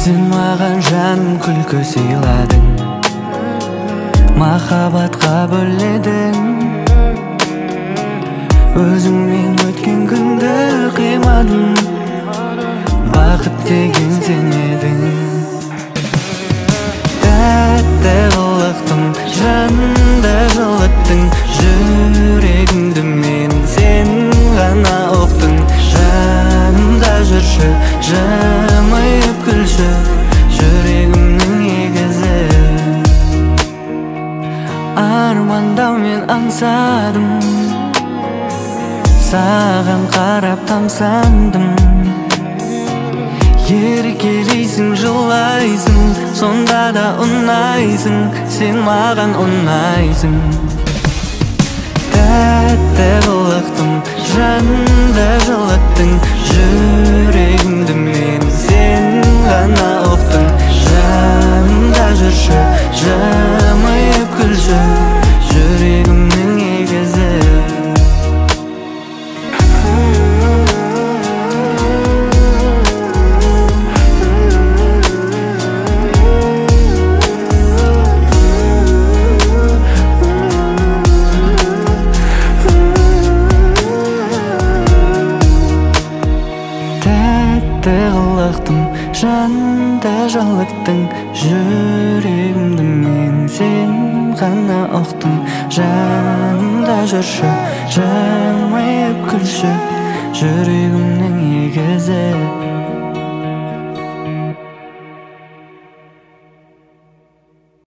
Сен маған жан күлкі сыйладың, махаббатқа бөледің. Өзіңмен өткен күнді қимадым, бақыт деген сен едің. Тәтті қылықтың, жанды жылыттың, жүрегімді мен сен ғана ұқтың. Жанымда жүрші, жымиып күлші, жүрегімнің егізі. Армандаумен аңсадым, саған қарап тамсандым. Еркелейсің, жылайсың, сонда да ұнайсың, сен маған ұнайсың. Тәтті қылықтың, жанды жылыттың, жүрегімді мен сен ғана ұқтың. Жанымда жүрші, жымиып күлші, жүрегімнің егізі. Тәтті қылықтың, жанды жылыттың, жүрегімді мен сен ғана ұқтың. Жанымда жүрші, жымиып күлші, жүрегімнің егізі.